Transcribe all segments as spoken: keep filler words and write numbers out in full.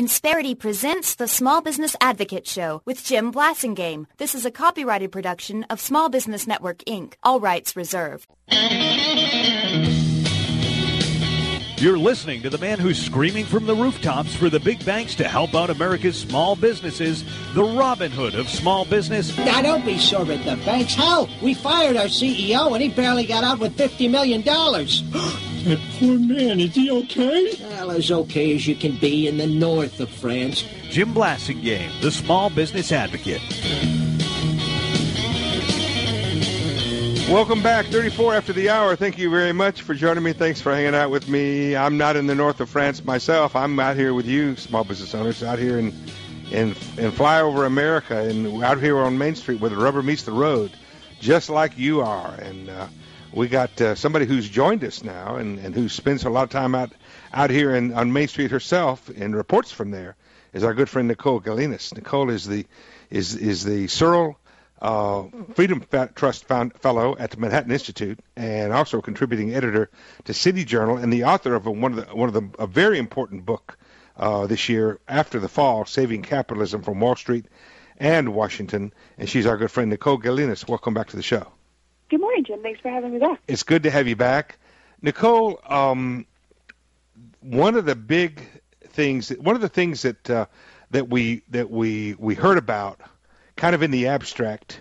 Insperity presents the Small Business Advocate Show with Jim Blasingame. This is a copyrighted production of Small Business Network, Incorporated. All rights reserved. You're listening to the man who's screaming from the rooftops for the big banks to help out America's small businesses, the Robin Hood of small business. Now, don't be sore at the banks. Hell, we fired our C E O and he barely got out with fifty million dollars. That poor man, is he okay? Well, as okay as you can be in the north of France. Jim Blasingame, the Small Business Advocate. Welcome back, thirty-four after the hour. Thank you very much for joining me. Thanks for hanging out with me. I'm not in the north of France myself. I'm out here with you, small business owners, out here in in, in flyover America and out here on Main Street where the rubber meets the road, just like you are. And uh, we got uh, somebody who's joined us now and, and who spends a lot of time out out here in, on Main Street herself and reports from there, is our good friend Nicole Galinas. Nicole is the is is the Searle Uh, Freedom Trust found, Fellow at the Manhattan Institute, and also a contributing editor to City Journal, and the author of a, one of the one of the a very important book uh, this year, After the Fall: Saving Capitalism from Wall Street and Washington. And she's our good friend Nicole Galinas. Welcome back to the show. Good morning, Jim. Thanks for having me back. It's good to have you back, Nicole. Um, one of the big things, one of the things that uh, that we that we we heard about, kind of in the abstract,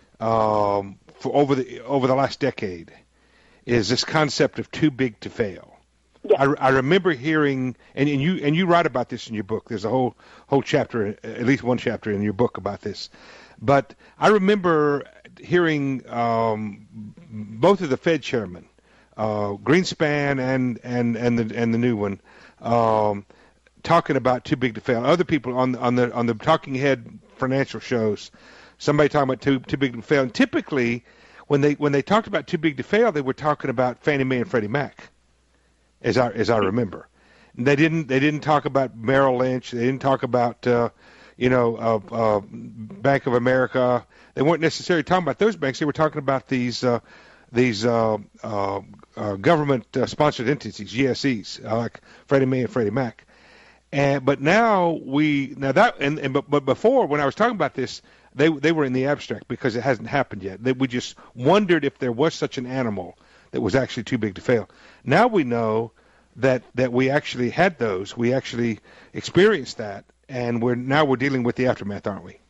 um, for over the over the last decade, is this concept of too big to fail. Yeah. I, I remember hearing, and, and you and you write about this in your book. There's a whole whole chapter, at least one chapter in your book about this. But I remember hearing um, both of the Fed chairmen, uh, Greenspan and and and the and the new one, um, talking about too big to fail. Other people on on the on the talking head financial shows, somebody talking about too too big to fail. And typically, when they when they talked about too big to fail, they were talking about Fannie Mae and Freddie Mac, as I as I remember. And they didn't they didn't talk about Merrill Lynch. They didn't talk about uh, you know uh, uh, Bank of America. They weren't necessarily talking about those banks. They were talking about these uh, these uh, uh, uh, government uh, sponsored entities, G S Es, uh, like Freddie Mae and Freddie Mac. And but now we now that and, and but, but before, when I was talking about this, they they were in the abstract because it hasn't happened yet. They, we just wondered if there was such an animal that was actually too big to fail. Now we know that that we actually had those. We actually experienced that, and we're now we're dealing with the aftermath, aren't we?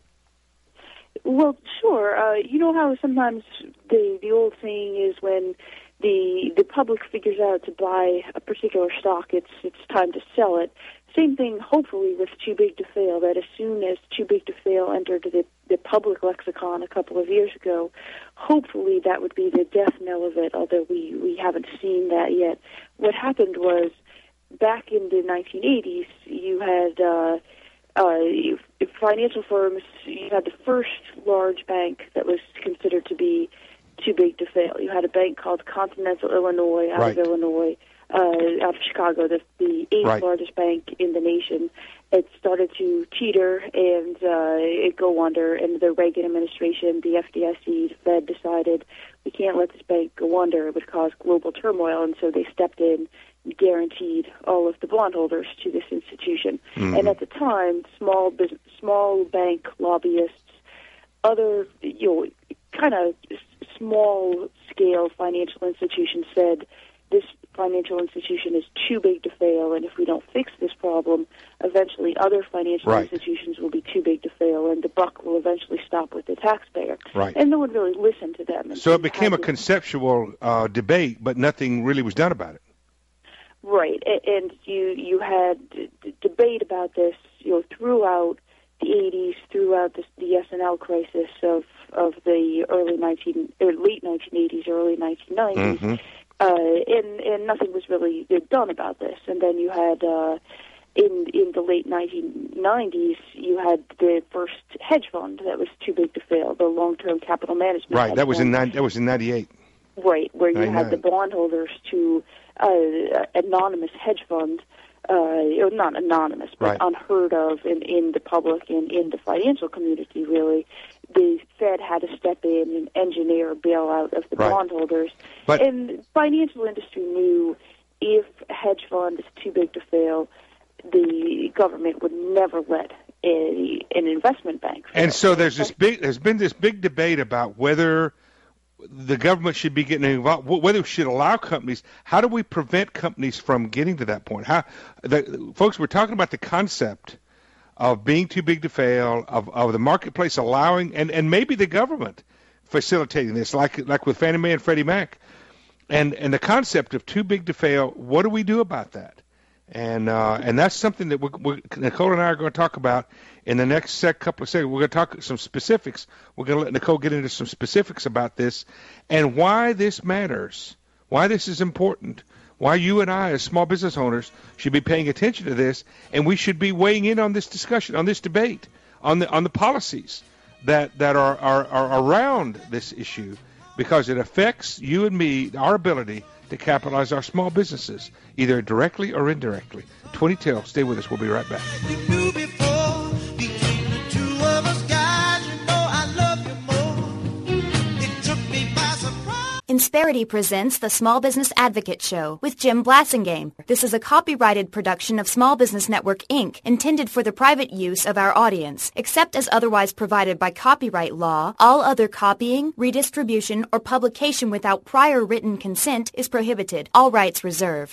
Well, sure. Uh, you know how sometimes the the old saying is when the the public figures out to buy a particular stock, it's it's time to sell it. Same thing, hopefully, with too big to fail, that as soon as too big to fail entered the, the public lexicon a couple of years ago, hopefully that would be the death knell of it, although we, we haven't seen that yet. What happened was, back in the nineteen eighties, you had uh, uh, financial firms, you had the first large bank that was considered to be too big to fail. You had a bank called Continental Illinois out right. of Illinois. Uh, out of Chicago, the, the eighth right. largest bank in the nation. It started to teeter and uh, it go under, and the Reagan administration, the F D I C, the Fed decided we can't let this bank go under. It would cause global turmoil, and so they stepped in and guaranteed all of the bondholders to this institution. Mm-hmm. And at the time, small business, small bank lobbyists, other you know, kind of small-scale financial institutions said this financial institution is too big to fail, and if we don't fix this problem, eventually other financial right. institutions will be too big to fail, and the buck will eventually stop with the taxpayer. Right. And no one really listened to them. So it became a conceptual uh, debate, but nothing really was done about it. Right, and you you had d- debate about this, you know, throughout the eighties, throughout the, the S and L crisis of of the early nineteen or late nineteen eighties, early nineteen nineties. Mm-hmm. Uh, and, and nothing was really done about this. And then you had, uh, in in the late nineteen nineties, you had the first hedge fund that was too big to fail, the long-term capital management. Right, that was fund. in that was in ninety-eight. Right, where you ninety-nine. had the bondholders to uh, anonymous hedge fund, uh, or not anonymous, but right. unheard of in, in the public and in the financial community, really. The Fed had to step in and engineer a bailout of the right. bondholders. But, and the financial industry knew if a hedge fund is too big to fail, the government would never let a, an investment bank fail. And so there's this big, there's been this big debate about whether the government should be getting involved, whether we should allow companies. How do we prevent companies from getting to that point? How, the, folks, we're talking about the concept of being too big to fail, of, of the marketplace allowing, and, and maybe the government facilitating this, like like with Fannie Mae and Freddie Mac, and and the concept of too big to fail. What do we do about that? And uh, and that's something that we're, we're, Nicole and I are going to talk about in the next sec, couple of seconds. We're going to talk some specifics. We're going to let Nicole get into some specifics about this and why this matters, why this is important, why you and I as small business owners should be paying attention to this, and we should be weighing in on this discussion, on this debate, on the on the policies that, that are, are, are around this issue, because it affects you and me, our ability to capitalize our small businesses, either directly or indirectly. twenty till, stay with us. We'll be right back. Insperity presents the Small Business Advocate Show with Jim Blasingame. This is a copyrighted production of Small Business Network, Incorporated, intended for the private use of our audience. Except as otherwise provided by copyright law, all other copying, redistribution, or publication without prior written consent is prohibited. All rights reserved.